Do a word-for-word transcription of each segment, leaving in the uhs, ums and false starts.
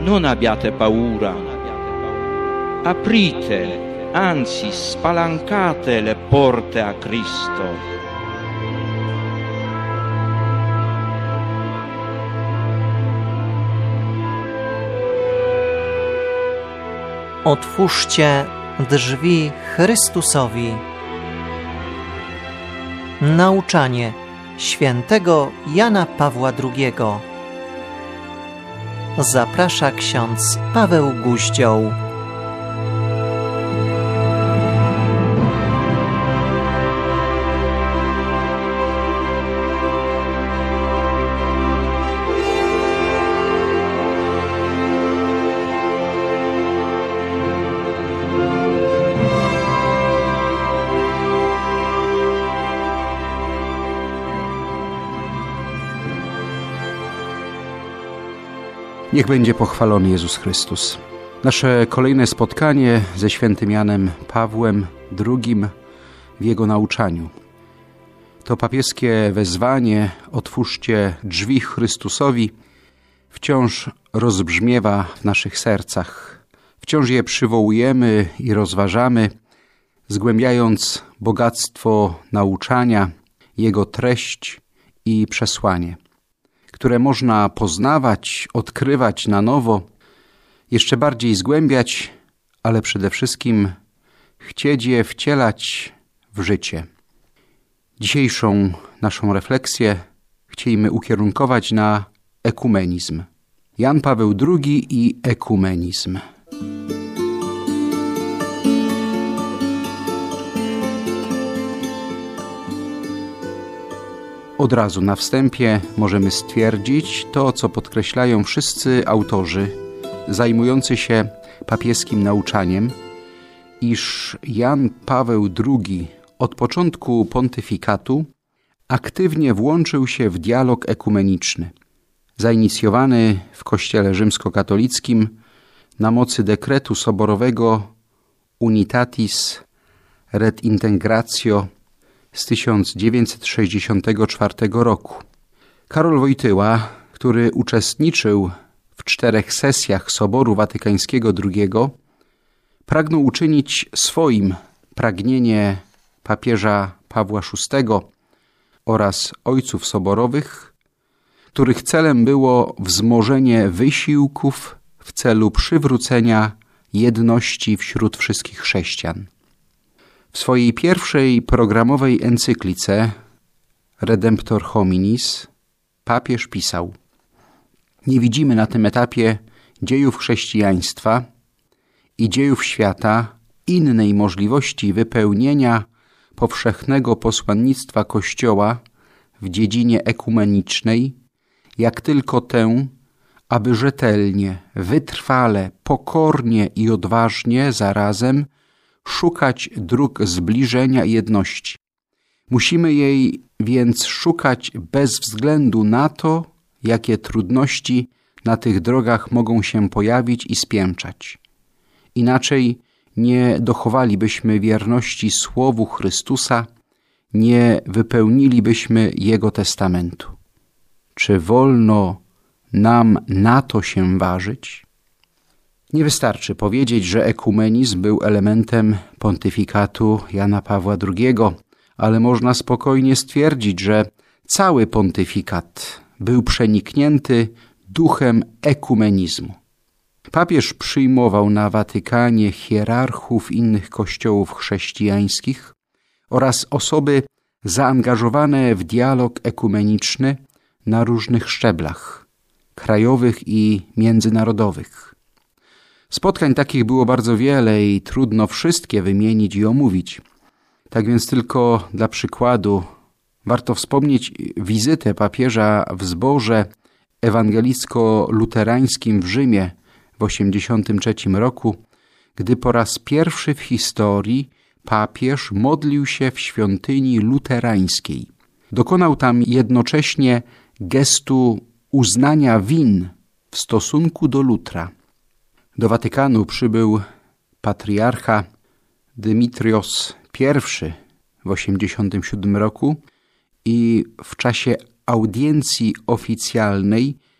non abbiate paura. Aprite, anzi spalancate le porte a Cristo. Otwórzcie drzwi Chrystusowi. Nauczanie świętego Jana Pawła drugiego. Zaprasza ksiądz Paweł Guździoł. Niech będzie pochwalony Jezus Chrystus. Nasze kolejne spotkanie ze świętym Janem Pawłem drugim w jego nauczaniu. To papieskie wezwanie otwórzcie drzwi Chrystusowi wciąż rozbrzmiewa w naszych sercach. Wciąż je przywołujemy i rozważamy, zgłębiając bogactwo nauczania, jego treść i przesłanie, które można poznawać, odkrywać na nowo, jeszcze bardziej zgłębiać, ale przede wszystkim chcieć je wcielać w życie. Dzisiejszą naszą refleksję chcielibyśmy ukierunkować na ekumenizm. Jan Paweł drugi i ekumenizm. Od razu na wstępie możemy stwierdzić to, co podkreślają wszyscy autorzy zajmujący się papieskim nauczaniem, iż Jan Paweł drugi od początku pontyfikatu aktywnie włączył się w dialog ekumeniczny, zainicjowany w Kościele rzymskokatolickim na mocy dekretu soborowego Unitatis Redintegratio z tysiąc dziewięćset sześćdziesiątego czwartego roku. Karol Wojtyła, który uczestniczył w czterech sesjach Soboru Watykańskiego drugiego, pragnął uczynić swoim pragnienie papieża Pawła szóstego oraz ojców soborowych, których celem było wzmożenie wysiłków w celu przywrócenia jedności wśród wszystkich chrześcijan. W swojej pierwszej programowej encyklice Redemptor Hominis papież pisał: nie widzimy na tym etapie dziejów chrześcijaństwa i dziejów świata innej możliwości wypełnienia powszechnego posłannictwa Kościoła w dziedzinie ekumenicznej, jak tylko tę, aby rzetelnie, wytrwale, pokornie i odważnie zarazem szukać dróg zbliżenia i jedności. Musimy jej więc szukać bez względu na to, jakie trudności na tych drogach mogą się pojawić i spięczać. Inaczej nie dochowalibyśmy wierności Słowu Chrystusa, nie wypełnilibyśmy Jego testamentu. Czy wolno nam na to się ważyć? Nie wystarczy powiedzieć, że ekumenizm był elementem pontyfikatu Jana Pawła drugiego, ale można spokojnie stwierdzić, że cały pontyfikat był przeniknięty duchem ekumenizmu. Papież przyjmował na Watykanie hierarchów innych kościołów chrześcijańskich oraz osoby zaangażowane w dialog ekumeniczny na różnych szczeblach krajowych i międzynarodowych. Spotkań takich było bardzo wiele i trudno wszystkie wymienić i omówić. Tak więc tylko dla przykładu warto wspomnieć wizytę papieża w zborze ewangelicko-luterańskim w Rzymie w osiemdziesiątym trzecim roku, gdy po raz pierwszy w historii papież modlił się w świątyni luterańskiej. Dokonał tam jednocześnie gestu uznania win w stosunku do Lutra. Do Watykanu przybył patriarcha Dymitrios pierwszy w osiemdziesiątym siódmym roku i w czasie audiencji oficjalnej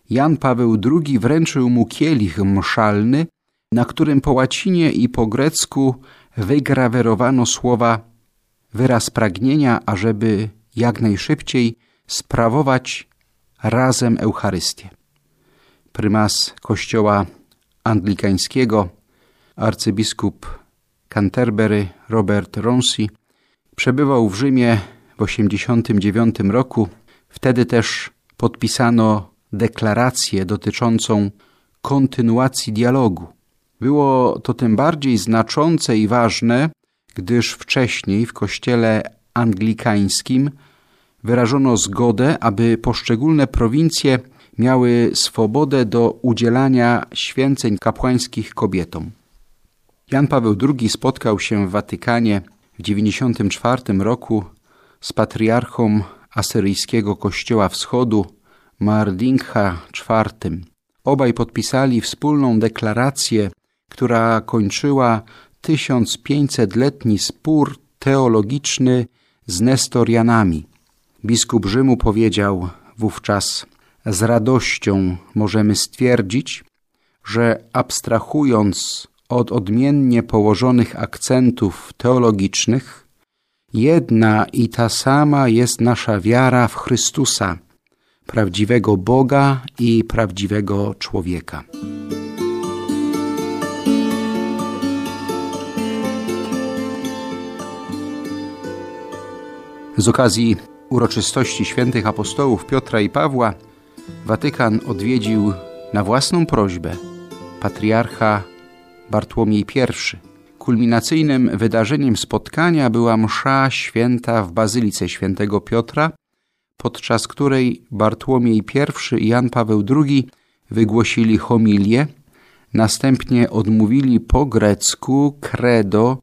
Jan Paweł drugi wręczył mu kielich mszalny, na którym po łacinie i po grecku wygrawerowano słowa: wyraz pragnienia, ażeby jak najszybciej sprawować razem Eucharystię. Prymas kościoła anglikańskiego, arcybiskup Canterbury Robert Ronsi, przebywał w Rzymie w osiemdziesiątym dziewiątym roku. Wtedy też podpisano deklarację dotyczącą kontynuacji dialogu. Było to tym bardziej znaczące i ważne, gdyż wcześniej w kościele anglikańskim wyrażono zgodę, aby poszczególne prowincje miały swobodę do udzielania święceń kapłańskich kobietom. Jan Paweł drugi spotkał się w Watykanie w dziewięćdziesiątym czwartym roku z patriarchą asyryjskiego Kościoła Wschodu Mardincha czwartym. Obaj podpisali wspólną deklarację, która kończyła tysiąc pięćsetletni spór teologiczny z Nestorianami. Biskup Rzymu powiedział wówczas: z radością możemy stwierdzić, że abstrahując od odmiennie położonych akcentów teologicznych, jedna i ta sama jest nasza wiara w Chrystusa, prawdziwego Boga i prawdziwego człowieka. Z okazji uroczystości świętych apostołów Piotra i Pawła Watykan odwiedził na własną prośbę patriarcha Bartłomiej pierwszy. Kulminacyjnym wydarzeniem spotkania była msza święta w Bazylice Świętego Piotra, podczas której Bartłomiej pierwszy i Jan Paweł drugi wygłosili homilię, następnie odmówili po grecku credo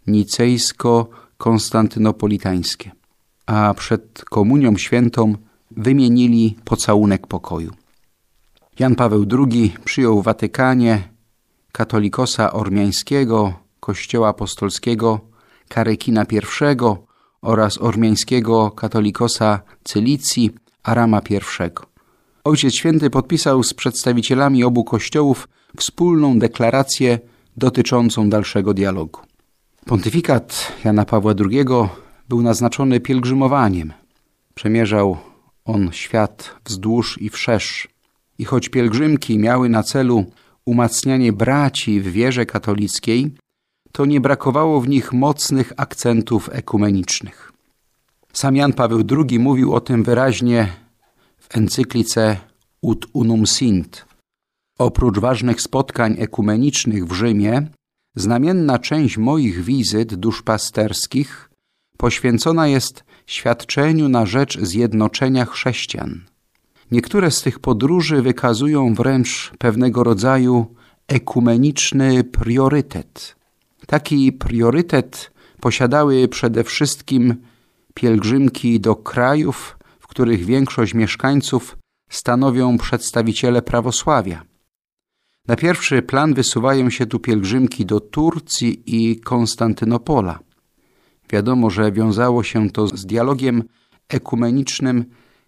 nicejsko-konstantynopolitańskie, a przed komunią świętą wymienili pocałunek pokoju. Jan Paweł drugi przyjął w Watykanie katolikosa ormiańskiego Kościoła Apostolskiego Karykina pierwszego oraz ormiańskiego katolikosa Cylicji Arama pierwszego. Ojciec Święty podpisał z przedstawicielami obu kościołów wspólną deklarację dotyczącą dalszego dialogu. Pontyfikat Jana Pawła drugiego był naznaczony pielgrzymowaniem. Przemierzał on świat wzdłuż i wszerz. I choć pielgrzymki miały na celu umacnianie braci w wierze katolickiej, to nie brakowało w nich mocnych akcentów ekumenicznych. Sam Jan Paweł drugi mówił o tym wyraźnie w encyklice Ut Unum Sint. Oprócz ważnych spotkań ekumenicznych w Rzymie, znamienna część moich wizyt duszpasterskich poświęcona jest świadczeniu na rzecz zjednoczenia chrześcijan. Niektóre z tych podróży wykazują wręcz pewnego rodzaju ekumeniczny priorytet. Taki priorytet posiadały przede wszystkim pielgrzymki do krajów, w których większość mieszkańców stanowią przedstawiciele prawosławia. Na pierwszy plan wysuwają się tu pielgrzymki do Turcji i Konstantynopola. Wiadomo, że wiązało się to z dialogiem ekumenicznym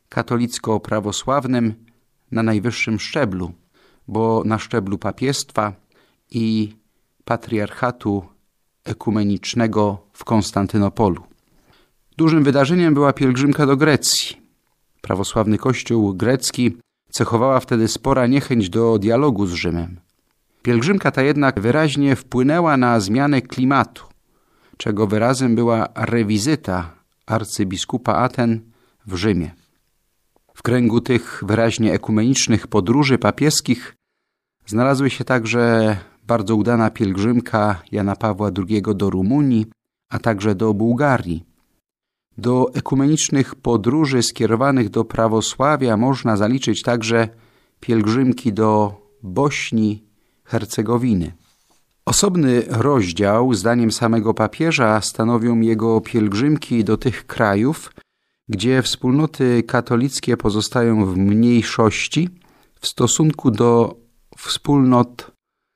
katolicko-prawosławnym na najwyższym szczeblu, bo na szczeblu papiestwa i patriarchatu ekumenicznego w Konstantynopolu. Dużym wydarzeniem była pielgrzymka do Grecji. Prawosławny Kościół grecki cechowała wtedy spora niechęć do dialogu z Rzymem. Pielgrzymka ta jednak wyraźnie wpłynęła na zmianę klimatu, czego wyrazem była rewizyta arcybiskupa Aten w Rzymie. W kręgu tych wyraźnie ekumenicznych podróży papieskich znalazły się także bardzo udana pielgrzymka Jana Pawła drugiego do Rumunii, a także do Bułgarii. Do ekumenicznych podróży skierowanych do prawosławia można zaliczyć także pielgrzymki do Bośni, Hercegowiny. Osobny rozdział, zdaniem samego papieża, stanowią jego pielgrzymki do tych krajów, gdzie wspólnoty katolickie pozostają w mniejszości w stosunku do wspólnot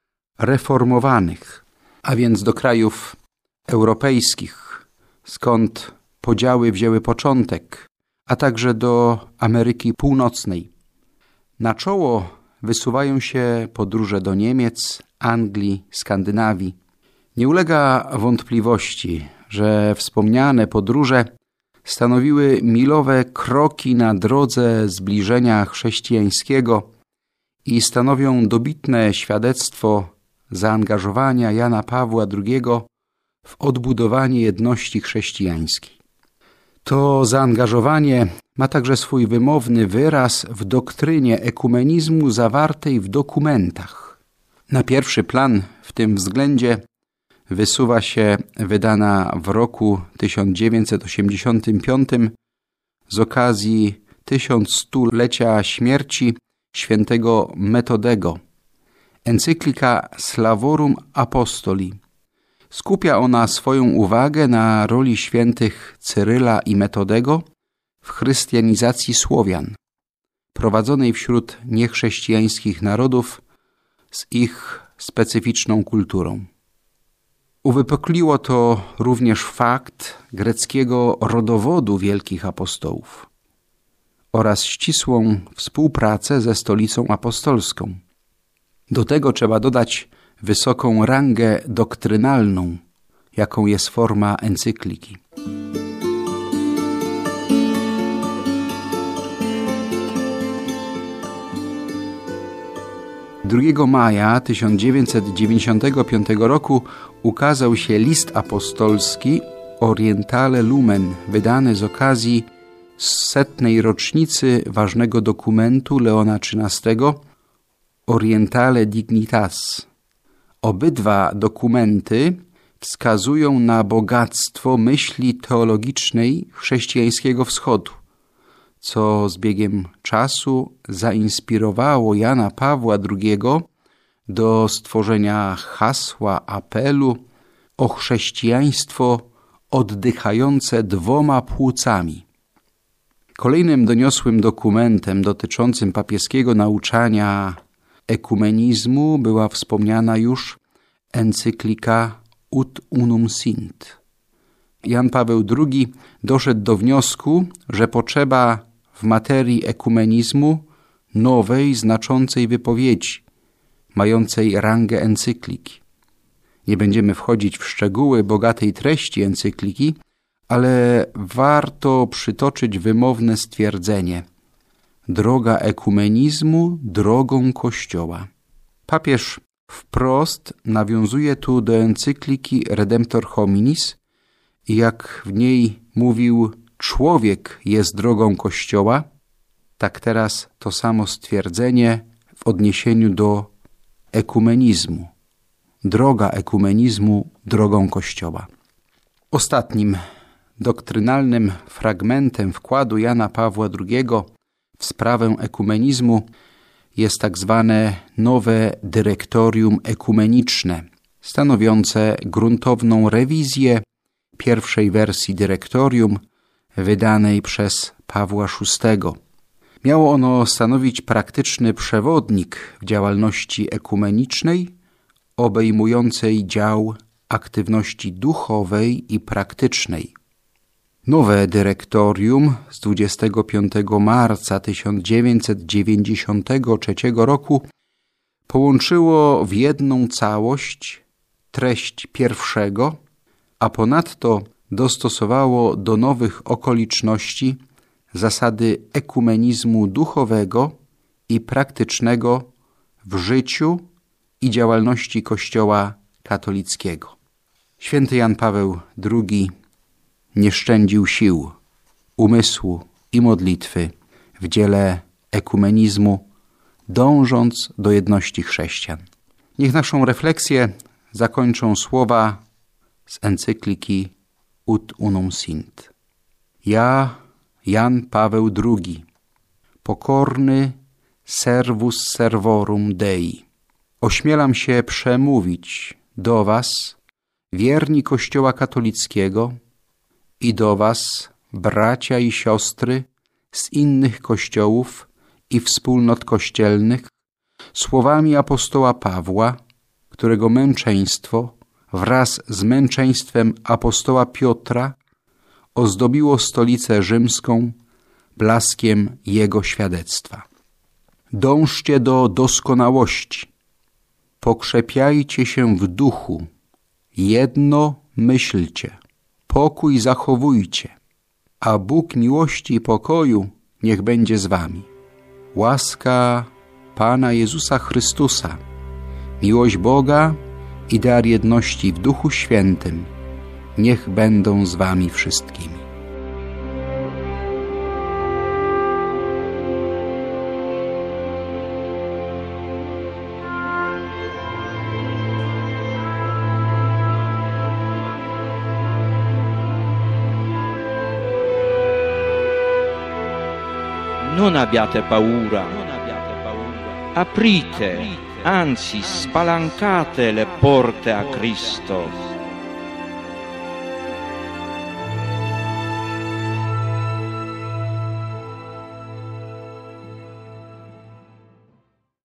reformowanych, a więc do krajów europejskich, skąd podziały wzięły początek, a także do Ameryki Północnej. Na czoło wysuwają się podróże do Niemiec, Anglii, Skandynawii. Nie ulega wątpliwości, że wspomniane podróże stanowiły milowe kroki na drodze zbliżenia chrześcijańskiego i stanowią dobitne świadectwo zaangażowania Jana Pawła drugiego w odbudowanie jedności chrześcijańskiej. To zaangażowanie ma także swój wymowny wyraz w doktrynie ekumenizmu zawartej w dokumentach. Na pierwszy plan w tym względzie wysuwa się wydana w roku tysiąc dziewięćset osiemdziesiątym piątym z okazji tysiącstulecia śmierci świętego Metodego encyklika Slavorum Apostoli. Skupia ona swoją uwagę na roli świętych Cyryla i Metodego w chrystianizacji Słowian, prowadzonej wśród niechrześcijańskich narodów z ich specyficzną kulturą. Uwypukliło to również fakt greckiego rodowodu wielkich apostołów oraz ścisłą współpracę ze stolicą apostolską. Do tego trzeba dodać wysoką rangę doktrynalną, jaką jest forma encykliki. drugiego maja tysiąc dziewięćset dziewięćdziesiątego piątego roku ukazał się list apostolski Orientale Lumen, wydany z okazji setnej rocznicy ważnego dokumentu Leona trzynastego Orientale Dignitas. Obydwa dokumenty wskazują na bogactwo myśli teologicznej chrześcijańskiego wschodu, co z biegiem czasu zainspirowało Jana Pawła drugiego do stworzenia hasła apelu o chrześcijaństwo oddychające dwoma płucami. Kolejnym doniosłym dokumentem dotyczącym papieskiego nauczania ekumenizmu była wspomniana już encyklika Ut Unum Sint. Jan Paweł drugi doszedł do wniosku, że potrzeba w materii ekumenizmu nowej, znaczącej wypowiedzi, mającej rangę encykliki. Nie będziemy wchodzić w szczegóły bogatej treści encykliki, ale warto przytoczyć wymowne stwierdzenie: droga ekumenizmu drogą Kościoła. Papież wprost nawiązuje tu do encykliki Redemptor Hominis i jak w niej mówił, człowiek jest drogą Kościoła, tak teraz to samo stwierdzenie w odniesieniu do ekumenizmu. Droga ekumenizmu drogą Kościoła. Ostatnim doktrynalnym fragmentem wkładu Jana Pawła drugiego w sprawę ekumenizmu jest tak zwane nowe dyrektorium ekumeniczne, stanowiące gruntowną rewizję pierwszej wersji dyrektorium wydanej przez Pawła szóstego. Miało ono stanowić praktyczny przewodnik w działalności ekumenicznej obejmującej dział aktywności duchowej i praktycznej. Nowe dyrektorium z dwudziestego piątego marca tysiąc dziewięćset dziewięćdziesiątego trzeciego roku połączyło w jedną całość treść pierwszego, a ponadto dostosowało do nowych okoliczności zasady ekumenizmu duchowego i praktycznego w życiu i działalności Kościoła katolickiego. Święty Jan Paweł drugi nie szczędził sił, umysłu i modlitwy w dziele ekumenizmu, dążąc do jedności chrześcijan. Niech naszą refleksję zakończą słowa z encykliki Ut Unum Sint. Ja, Jan Paweł drugi, pokorny servus servorum Dei, ośmielam się przemówić do was, wierni Kościoła katolickiego, i do was, bracia i siostry z innych kościołów i wspólnot kościelnych, słowami apostoła Pawła, którego męczeństwo wraz z męczeństwem apostoła Piotra ozdobiło stolicę rzymską blaskiem jego świadectwa. Dążcie do doskonałości. Pokrzepiajcie się w duchu. Jedno myślcie. Pokój zachowujcie. A Bóg miłości i pokoju niech będzie z wami. Łaska Pana Jezusa Chrystusa, miłość Boga i dar jedności w Duchu Świętym niech będą z wami wszystkimi. Non abbiate paura, aprite, anzi spalancate le porte a Cristo.